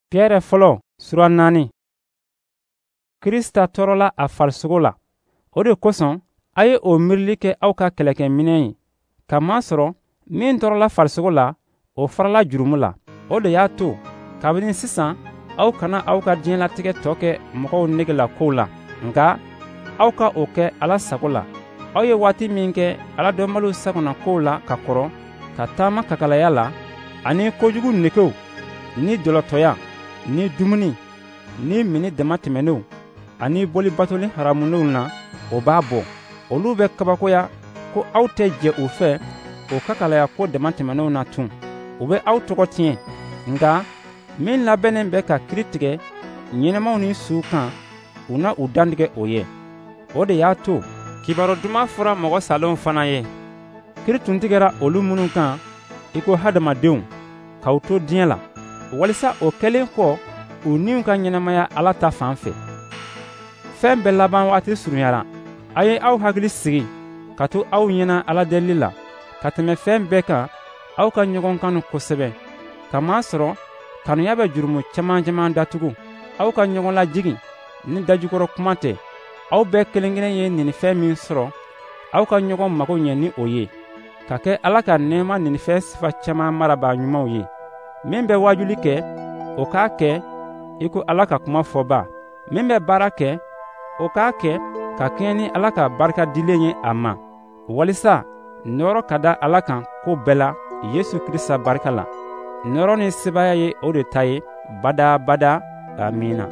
Pierre fɔlɔ sura 4. Krista tɔɔrɔla a farisogo la. O de kosɔn a ye o miirili kɛ aw ka kɛlɛkɛminɛn ye. Kamasɔrɔ min tɔɔrɔla farisogo la, o farala jurumu la. O de y'a to kabini sisan aw kana aw ka diɲɛlatigɛ tɔ kɛ mɔgɔw negela kow la, nka aw ka o kɛ Ala sago la. Aw ye waati min kɛ Ala dɔnbaliw sagona kow la ka kɔrɔ, ka taama kakalaya la, ani kojugu negew, ni dɔlɔtɔya, ni dumuni, ni mini damatɛmɛnenw, ani boli batoli haramunenw na, o b'a bɔ. Olu bɛ kabakoya ko aw tɛ jɛ u fɛ o kakalaya ko damatɛmɛnenw na tun. U bɛ aw tɔgɔ tiɲɛ, nka min labɛnnen bɛ ka kiri tigɛ ɲɛnɛmaw ni suw kan, u na u dantigɛ o ye. O de y'a to kibaru duman fɔra mɔgɔ salenw fana ye. Kiri tun tigɛra olu minnu kan i ko hadamadenw, k'aw to diɲɛ la, walisa o kɛlen kɔ u niw ka ɲɛnamaya Ala ta fan fɛ. Fɛn bɛɛ laban waati surunyara. A ye aw hakili sigi ka to aw ɲɛna Ala deli la, ka tɛmɛ fɛn bɛɛ kan aw ka ɲɔgɔn kanu kosɛbɛ. Kamasɔrɔ kanuya bɛ jurumu caman caman datugu. Aw ka ɲɔgɔn lajigin ni dajukɔrɔ kuma tɛ. Aw bɛɛ kelen kelen ye ninifɛn min sɔrɔ, aw ka ɲɔgɔn mago ɲɛ ni o ye, ka kɛ Ala ka nɛɛma ninifɛn sifa caman marabaa ɲumanw ye. Min bɛ wajuli kɛ, o k'a kɛ i ko Ala ka kuma fɔba. Min bɛ baara kɛ, o k'a kɛ ka kɛɲɛ ni Ala ka barika dilen ye a ma, walisa nɔɔrɔ ka da Ala kan ko bɛɛ la Yesu Kirista barika la. Nɔɔrɔ ni sebaya ye o de ta ye bada bada. Amina.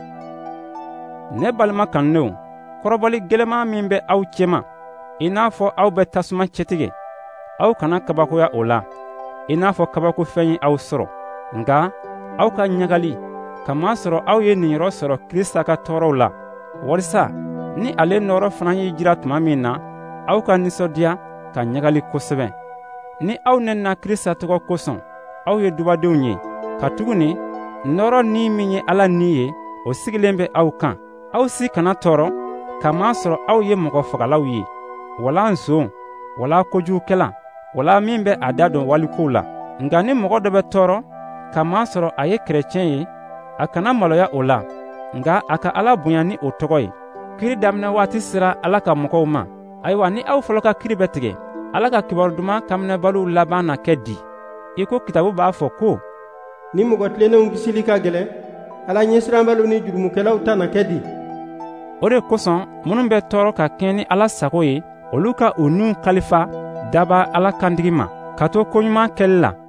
Ne balima kanudenw, kɔrɔbɔli gɛlɛman min bɛ aw cɛma, i n'a fɔ aw bɛ tasuma cɛtigɛ, aw kana kabakoya o la, i n'a fɔ kabakofɛn ye aw sɔrɔ. Nka aw ka ɲagali, kamasɔrɔ aw ye ninyɔrɔ sɔrɔ Krista ka tɔɔrɔw la, walisa ni ale nɔɔrɔ fana y'i jira tuma min na, aw ka nisɔndiya ka ɲagali kosɛbɛ. Ni aw nɛnina Krista tɔgɔ kosɔn, aw ye dubadenw ye. Katuguni nɔɔrɔ ni min ye Ala ni ye, o sigilen bɛ aw kan. Aw si kana tɔɔrɔ, kamasɔrɔ aw ye mɔgɔ fagalaw ye, wala nson, wala kojugukɛla, wala min bɛ a da dɔn walikow la. Nka ni mɔgɔ dɔ bɛ tɔɔrɔ, kamasɔrɔ a ye kerecɛn ye, a kana maloya o la, nka a ka Ala bonya ni o tɔgɔ ye. Kiri daminɛ waati sera Ala ka mɔgɔw ma. Ayiwa, ni aw fɔlɔ ka kiri bɛ tigɛ, Ala ka kibaru duman kaminɛbaliw laban na kɛ di. I ko kitabu b'a fɔ ko, ni mɔgɔ tilennenw kisili ka gɛlɛn, Ala ɲɛsiranbaliw ni jurumukɛlaw ta na kɛ di. O de kosɔn minnu bɛ tɔɔrɔ ka kɛɲɛ ni Ala sago ye, olu ka u niw kalifa daba Ala kantigi ma, ka to koɲuman kɛli la.